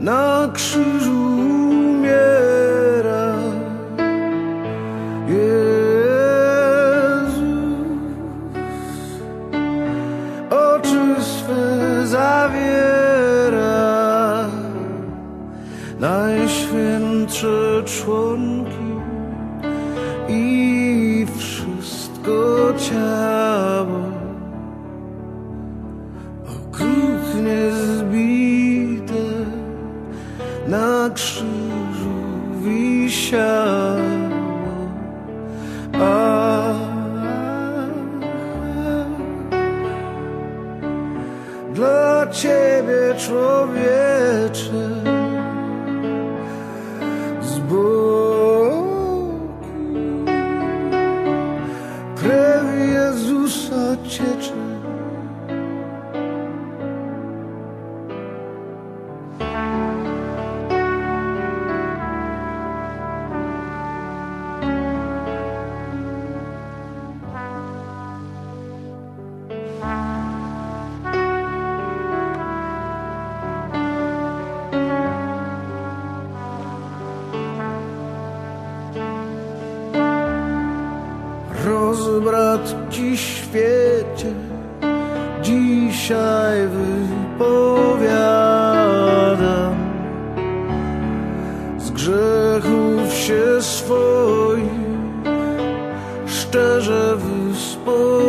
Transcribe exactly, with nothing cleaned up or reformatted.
na krzyżu umiera. Jezus oczy swe zawiera, najświętsze członki i wszystko ciało okrutnie zbite na krzyżu wisiało. A, dla Ciebie, człowiecze, z boku krew Jezusa ciecze. Rozbrat Ci świecie dzisiaj wypowiadam, z grzechów się swoich szczerze wyspowiadam.